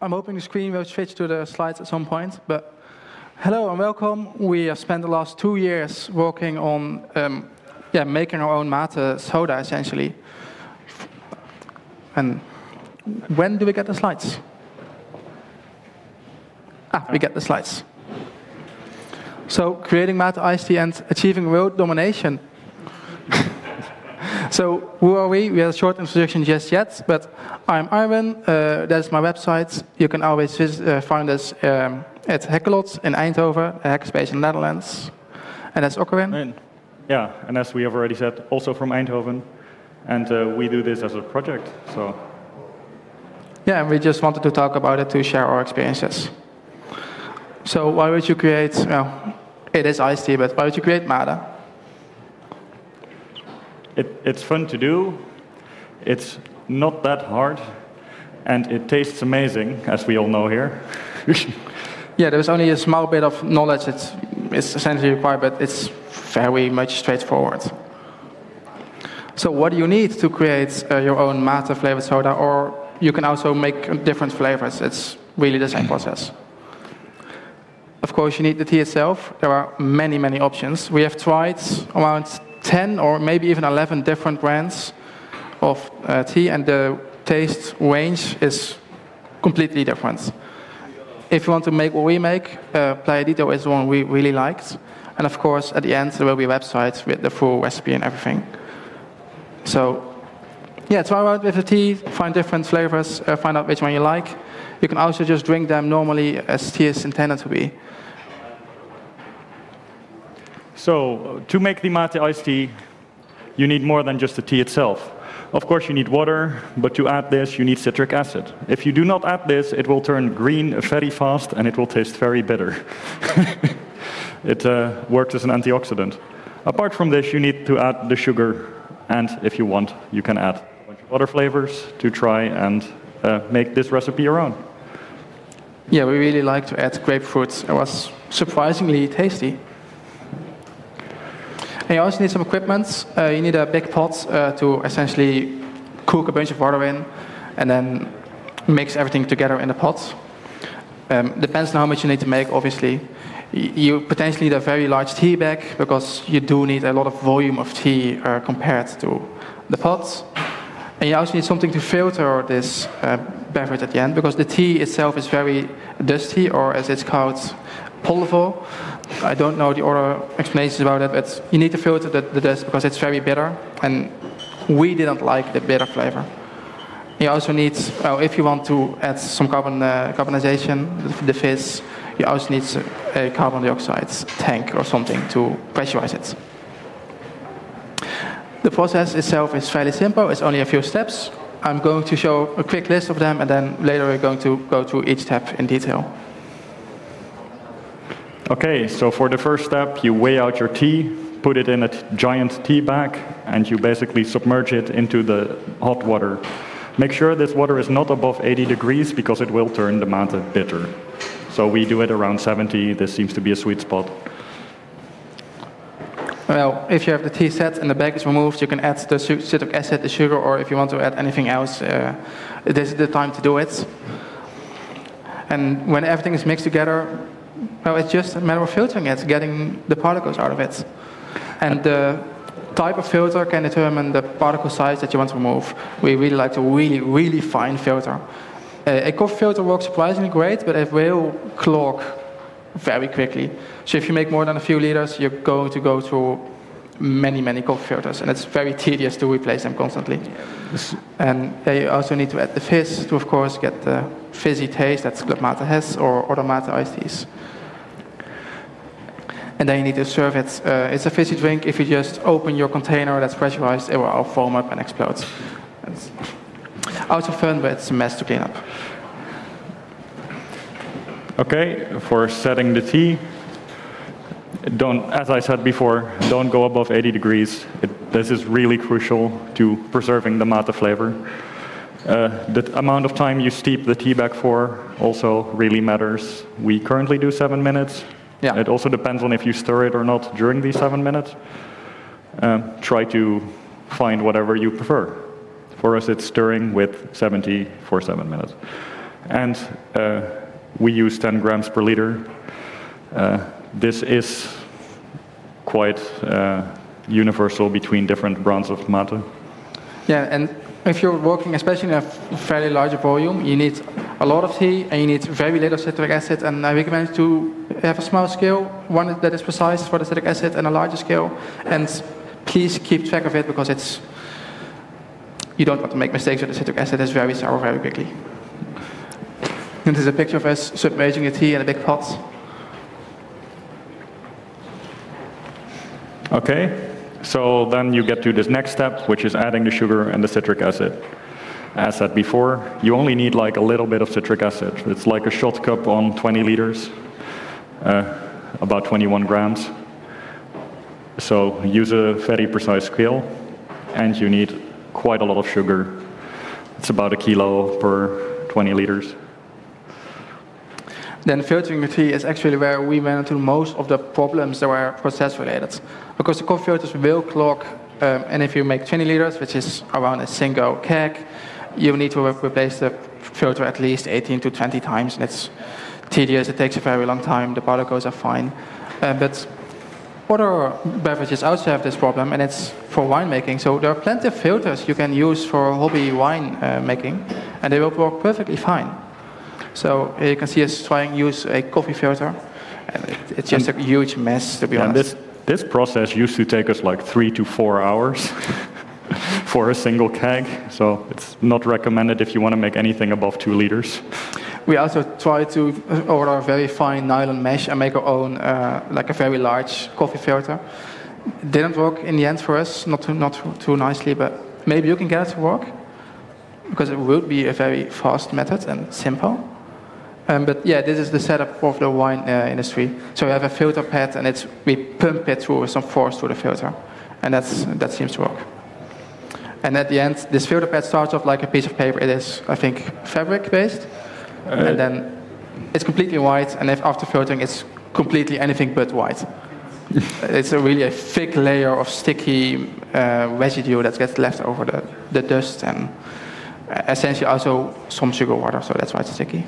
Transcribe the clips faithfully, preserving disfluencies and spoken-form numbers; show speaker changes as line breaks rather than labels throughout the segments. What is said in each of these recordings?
I'm hoping the screen will switch to the slides at some point. But hello and welcome. We have spent the last two years working on um, yeah, making our own mate soda, essentially. And when do we get the slides? Ah, we get the slides. So, creating mate iced tea and achieving world domination. So, who are we? We have a short introduction just yet, but I'm Arwen. Uh, that's my website. You can always visit, uh, find us um, at Hackalot in Eindhoven, a hackerspace in the Netherlands. And that's Okarwin.
And, yeah, and as we have already said, also from Eindhoven. And uh, we do this as a project, so.
Yeah, and we just wanted to talk about it to share our experiences. So, why would you create, well, it is iced tea, but why would you create mate?
It, it's fun to do, it's not that hard, and it tastes amazing, as we all know here.
Yeah, there's only a small bit of knowledge that is essentially required, but it's very much straightforward. So what do you need to create uh, your own mate flavored soda, or you can also make different flavors. It's really the same process. Of course, you need the tea itself. There are many, many options. We have tried around ten or maybe even eleven different brands of uh, tea, and the taste range is completely different. If you want to make what we make, uh, Playa Dito is the one we really liked. And of course, at the end, there will be a website with the full recipe and everything. So, yeah, try out with the tea, find different flavors, uh, find out which one you like. You can also just drink them normally as tea is intended to be.
So, to make the mate iced tea, you need more than just the tea itself. Of course, you need water, but to add this, you need citric acid. If you do not add this, it will turn green very fast, and it will taste very bitter. It uh, works as an antioxidant. Apart from this, you need to add the sugar, and if you want, you can add a bunch of other flavors to try and uh, make this recipe your own.
Yeah, we really like to add grapefruit. It was surprisingly tasty. And you also need some equipment. Uh, you need a big pot uh, to essentially cook a bunch of water in, and then mix everything together in the pot. Um, depends on how much you need to make, obviously. You potentially need a very large tea bag, because you do need a lot of volume of tea uh, compared to the pot. And you also need something to filter this uh, beverage at the end, because the tea itself is very dusty, or as it's called, pulver. I don't know the other explanations about it, but you need to filter the, the dust because it's very bitter, and we didn't like the bitter flavor. You also need, well, if you want to add some carbon uh, carbonization, the, the fizz, you also need a carbon dioxide tank or something to pressurize it. The process itself is fairly simple. It's only a few steps. I'm going to show a quick list of them, and then later we're going to go through each step in detail.
Okay, so for the first step, you weigh out your tea, put it in a t- giant tea bag, and you basically submerge it into the hot water. Make sure this water is not above eighty degrees, because it will turn the mate bitter. So we do it around seventy. This seems to be a sweet spot.
Well, if you have the tea set and the bag is removed, you can add the citric acid, the sugar, or if you want to add anything else, uh, this is the time to do it. And when everything is mixed together, well, it's just a matter of filtering it, getting the particles out of it. And the type of filter can determine the particle size that you want to remove. We really like to really, really fine filter. Uh, a coffee filter works surprisingly great, but it will clog very quickly. So if you make more than a few liters, you're going to go through many, many coffee filters, and it's very tedious to replace them constantly. And uh, you also need to add the fizz to, of course, get the fizzy taste that Club Mate has, or other mate iced teas. And then you need to serve it. Uh, it's a fizzy drink. If you just open your container that's pressurized, it will all foam up and explode. It's also fun, but it's a mess to clean up.
Okay, for setting the tea, don't, as I said before, don't go above eighty degrees. It, this is really crucial to preserving the mate flavor. Uh, the amount of time you steep the tea bag for also really matters. We currently do seven minutes.
Yeah.
It also depends on if you stir it or not during these seven minutes. Um, try to find whatever you prefer. For us, it's stirring with seventy for seven minutes. And uh, we use ten grams per liter. Uh, this is quite uh, universal between different brands of mate.
Yeah, and if you're working especially in a fairly large volume, you need a lot of tea and you need very little citric acid. And I recommend to have a small scale, one that is precise for the citric acid, and a larger scale. And please keep track of it, because it's you don't want to make mistakes with the citric acid. It's very sour very quickly. And this is a picture of us submerging the tea in a big pot.
Okay, so then you get to this next step, which is adding the sugar and the citric acid. As said before, you only need like a little bit of citric acid. It's like a shot cup on twenty liters, uh, about twenty-one grams. So use a very precise scale, and you need quite a lot of sugar. It's about a kilo per twenty liters.
Then filtering the tea is actually where we ran into most of the problems that were process related. Because the coffee filters will clog, um, and if you make twenty liters, which is around a single keg, you need to re- replace the filter at least eighteen to twenty times, and it's tedious, it takes a very long time, the particles are fine. Uh, but other beverages also have this problem, and it's for winemaking. So there are plenty of filters you can use for hobby wine uh, making, and they will work perfectly fine. So here you can see us trying to use a coffee filter, and it, it's just and a huge mess, to be
yeah,
honest.
This, this process used to take us like three to four hours for a single keg, so it's not recommended if you want to make anything above two liters.
We also try to order a very fine nylon mesh and make our own, uh, like a very large coffee filter. It didn't work in the end for us, not too, not too nicely, but maybe you can get it to work, because it would be a very fast method and simple. Um, but yeah, this is the setup of the wine uh, industry. So you have a filter pad, and it's we pump it through with some force through the filter, and that's that seems to work. And at the end, this filter pad starts off like a piece of paper. It is, I think, fabric based, uh, and then it's completely white. And if after filtering, it's completely anything but white. It's a really a thick layer of sticky uh, residue that gets left over the, the dust, and essentially also some sugar water. So that's why it's sticky.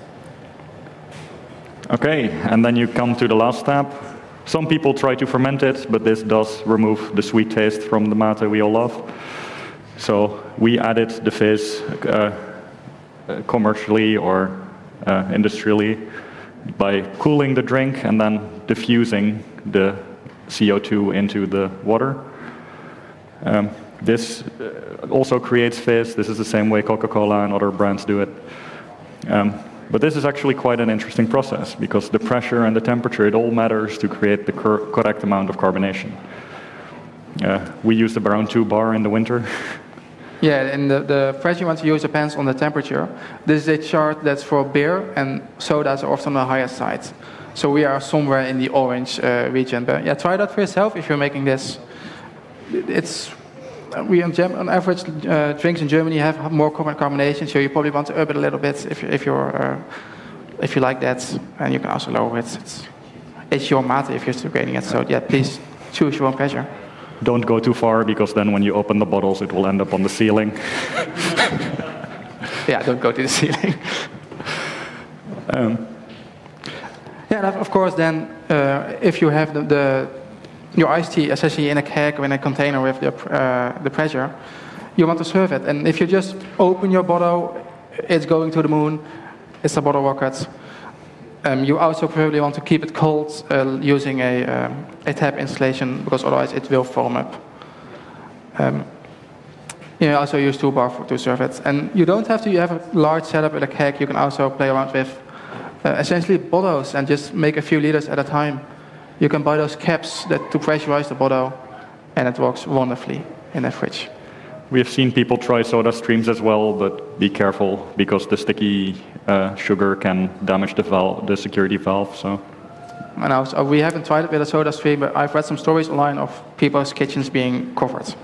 Okay, and then you come to the last step. Some people try to ferment it, but this does remove the sweet taste from the mate we all love. So we added the fizz uh, commercially or uh, industrially by cooling the drink and then diffusing the C O two into the water. Um, this also creates fizz. This is the same way Coca-Cola and other brands do it. Um, But this is actually quite an interesting process, because the pressure and the temperature, it all matters to create the cor- correct amount of carbonation. Uh, we use the around two bar in the winter.
Yeah, and the, the pressure you want to use depends on the temperature. This is a chart that's for beer, and sodas are often on the higher side. So we are somewhere in the orange uh, region. But yeah, try that for yourself if you're making this. It's We on, Gem- on average uh, drinks in Germany have more carbonation, so you probably want to up it a little bit if if you're uh, if you like that, and you can also lower it. It's, it's your mate if you're still grading it. So yeah, please choose your own pleasure.
Don't go too far, because then when you open the bottles, it will end up on the ceiling.
Yeah, don't go to the ceiling. um. Yeah, and of course, then uh, if you have the, the your iced tea, especially in a keg or in a container with the, uh, the pressure, you want to serve it. And if you just open your bottle, it's going to the moon, it's a bottle rocket. Um, you also probably want to keep it cold uh, using a, um, a tap installation, because otherwise it will foam up. Um, you also use two bar for, to serve it. And you don't have to you have a large setup with a keg. You can also play around with uh, essentially bottles and just make a few liters at a time. You can buy those caps that to pressurize the bottle, and it works wonderfully in a fridge.
We have seen people try soda streams as well, but be careful, because the sticky uh, sugar can damage the valve, the security valve. So,
and also, we haven't tried it with a soda stream, but I've read some stories online of people's kitchens being covered.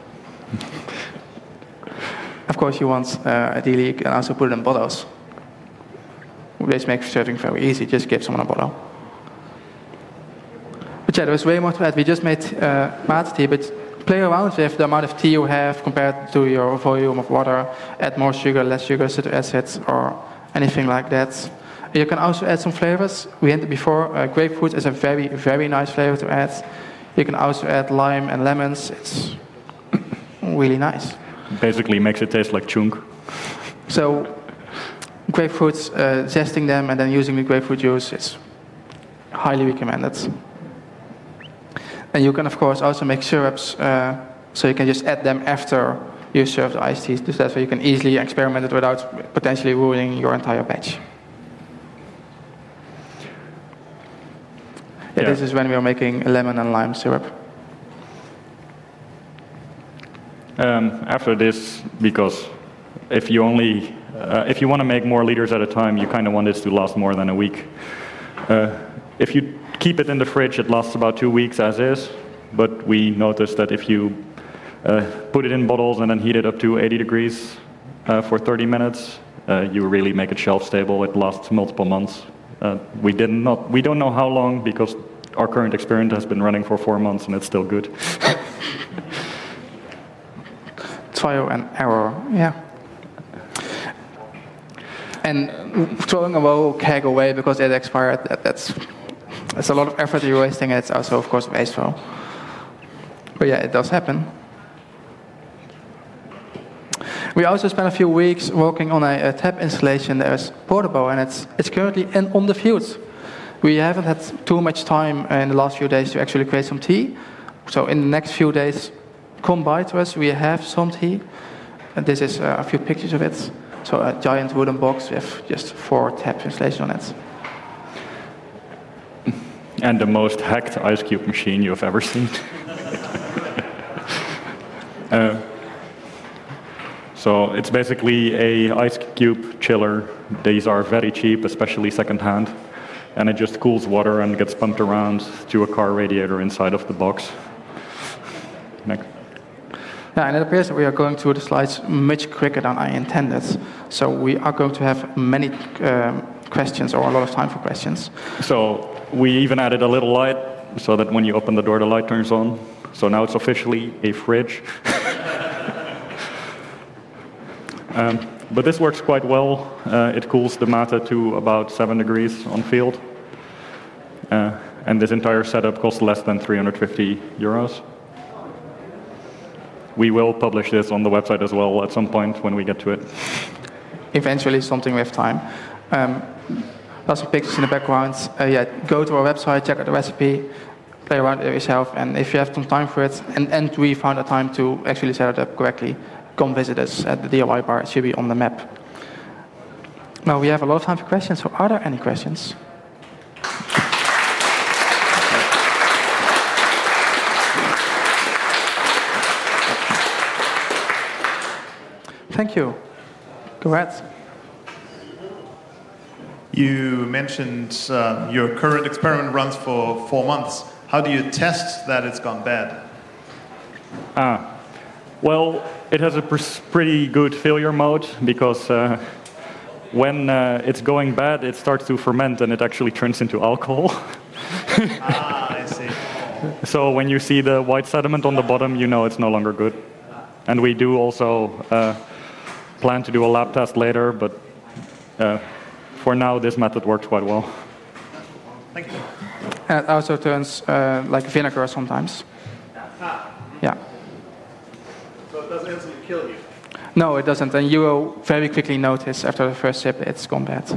Of course, you want uh, ideally you can also put it in bottles, which makes serving very easy. Just give someone a bottle. But yeah, there was way more to add. We just made uh, mate tea, but play around with the amount of tea you have compared to your volume of water. Add more sugar, less sugar, citric acid, or anything like that. You can also add some flavors. We hinted before, uh, grapefruit is a very, very nice flavor to add. You can also add lime and lemons. It's really nice.
Basically makes it taste like chunk.
So grapefruits, uh, zesting them and then using the grapefruit juice is highly recommended. And you can, of course, also make syrups, uh, so you can just add them after you serve the iced tea. So that way you can easily experiment it without potentially ruining your entire batch. Yeah, yeah. This is when we are making lemon and lime syrup.
Um, after this, because if you only, uh, if you want to make more liters at a time, you kind of want this to last more than a week. Uh, if you keep it in the fridge, it lasts about two weeks as is, but we noticed that if you uh, put it in bottles and then heat it up to eighty degrees uh, for thirty minutes, uh, you really make it shelf stable. It lasts multiple months. Uh, we did not, we don't know how long because our current experiment has been running for four months and it's still good.
Trial and error, yeah. And throwing a whole keg away because it expired, that, that's, that's a lot of effort you're wasting, and it's also, of course, wasteful. But yeah, it does happen. We also spent a few weeks working on a, a tap installation that is portable, and it's, it's currently in, on the field. We haven't had too much time in the last few days to actually create some tea. So in the next few days, come by to us. We have some tea. And this is uh, a few pictures of it. So a giant wooden box with just four tap installations on it.
And the most hacked ice cube machine you've ever seen. uh, so it's basically a ice cube chiller. These are very cheap, especially secondhand. And it just cools water and gets pumped around to a car radiator inside of the box. Next.
Yeah, and it appears that we are going through the slides much quicker than I intended. So we are going to have many um, questions, or a lot of time for questions.
So we even added a little light so that when you open the door, the light turns on. So now it's officially a fridge. um, but this works quite well. Uh, it cools the mate to about seven degrees on field. Uh, and this entire setup costs less than three hundred fifty euros. We will publish this on the website as well at some point when we get to it.
Eventually, something with time. Um, lots of pictures in the background. Uh, yeah, go to our website, check out the recipe, play around with it yourself, and if you have some time for it, and, and we found a time to actually set it up correctly, come visit us at the D I Y bar. It should be on the map. Now, we have a lot of time for questions, so are there any questions? Thank you. Go ahead.
You mentioned um, your current experiment runs for four months. How do you test that it's gone bad?
Ah, well, it has a pretty good failure mode because uh, when uh, it's going bad, it starts to ferment and it actually turns into alcohol.
Ah, I see.
So when you see the white sediment on the bottom, you know it's no longer good. And we do also uh, plan to do a lab test later, but uh, for now, this method works quite well.
Thank you.
And it also turns uh, like vinegar sometimes.
Ah.
Yeah.
So it doesn't instantly kill you?
No, it doesn't. And you will very quickly notice after the first sip it's gone bad.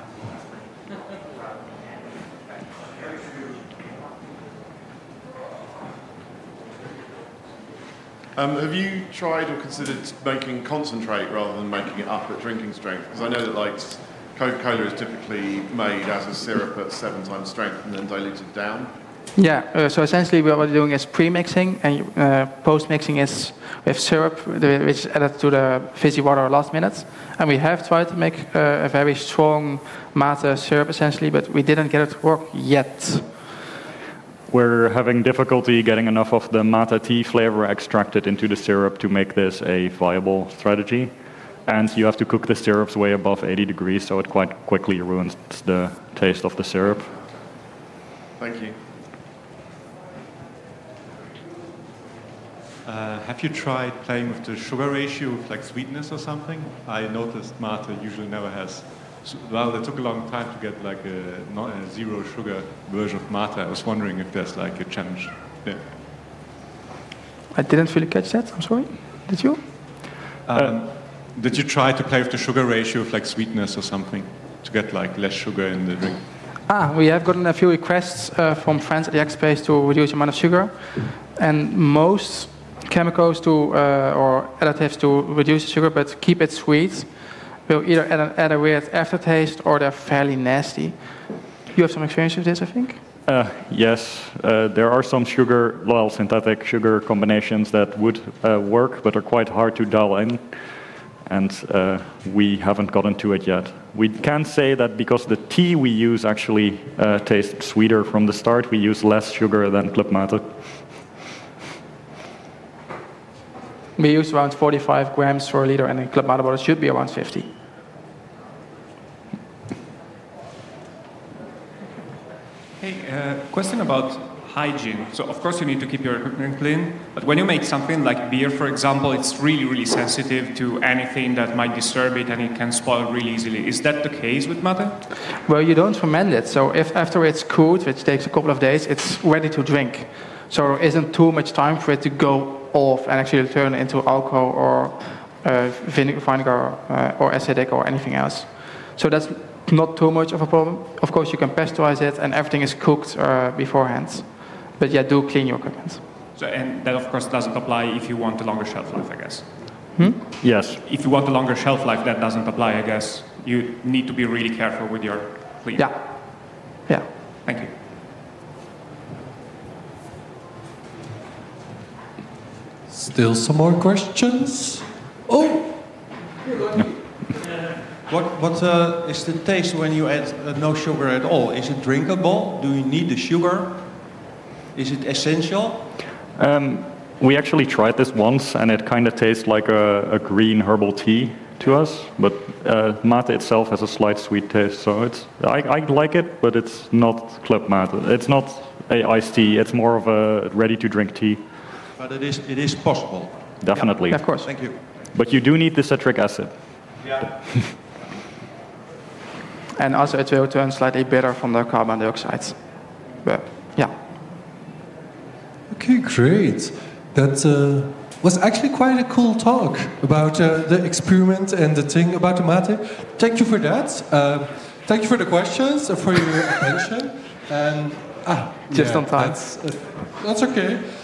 Um, have you tried or considered making concentrate rather than making it up at drinking strength? Because I know that like Coca-Cola is typically made as a syrup at seven times strength and then diluted down.
Yeah, uh, so essentially what we're doing is pre-mixing, and uh, post-mixing is with syrup, which is added to the fizzy water last minute. And we have tried to make uh, a very strong mate syrup essentially, but we didn't get it to work yet.
We're having difficulty getting enough of the mate tea flavor extracted into the syrup to make this a viable strategy. And you have to cook the syrups way above eighty degrees, so it quite quickly ruins the taste of the syrup.
Thank you.
Uh, have you tried playing with the sugar ratio, with like sweetness or something? I noticed mate usually never has So, well, it took a long time to get like a, not a zero sugar version of mate. I was wondering if there's like a challenge there.
I didn't really catch that. I'm sorry. Did you?
Um, did you try to play with the sugar ratio of like sweetness or something to get like less sugar in the drink?
Ah, we have gotten a few requests uh, from friends at the X Space to reduce the amount of sugar, and most chemicals to uh, or additives to reduce the sugar but keep it sweet will either add, an, add a weird aftertaste or they're fairly nasty. You have some experience with this, I think?
Uh, yes, uh, there are some sugar, well, synthetic sugar combinations that would uh, work, but are quite hard to dial in, and uh, we haven't gotten to it yet. We can say that because the tea we use actually uh, tastes sweeter from the start, we use less sugar than Club Mate.
We use around forty-five grams per liter, and in Club Mate bottle it should be around fifty.
Hey, uh, question about hygiene. So of course you need to keep your equipment clean, but when you make something like beer, for example, it's really, really sensitive to anything that might disturb it and it can spoil really easily. Is that the case with mate?
Well, you don't ferment it, so if after it's cooled, which takes a couple of days, it's ready to drink. So there isn't too much time for it to go off and actually turn into alcohol or uh, vinegar uh, or acidic or anything else. So that's not too much of a problem. Of course, you can pasteurize it and everything is cooked uh, beforehand. But yeah, do clean your equipment.
So, and that of course doesn't apply if you want a longer shelf life, I guess.
Hmm?
Yes.
If you want a longer shelf life, that doesn't apply, I guess. You need to be really careful with your clean.
Yeah. Yeah.
Thank you.
Still some more questions? Oh!
What, what uh, is the taste when you add uh, no sugar at all? Is it drinkable? Do you need the sugar? Is it essential?
Um, we actually tried this once, and it kind of tastes like a, a green herbal tea to us. But uh, mate itself has a slight sweet taste, so it's I, I like it, but it's not Club Mate. It's not a iced tea. It's more of a ready-to-drink tea.
But it is, it is possible.
Definitely.
Yeah, of course.
Thank you.
But you do need the citric acid.
Yeah.
And also it will turn slightly bitter from the carbon dioxide. But yeah.
Okay, great. That uh, was actually quite a cool talk about uh, the experiment and the thing about the mate. Thank you for that. Uh, thank you for the questions and for your attention. And ah,
Just
yeah,
on time.
That's, uh, that's okay.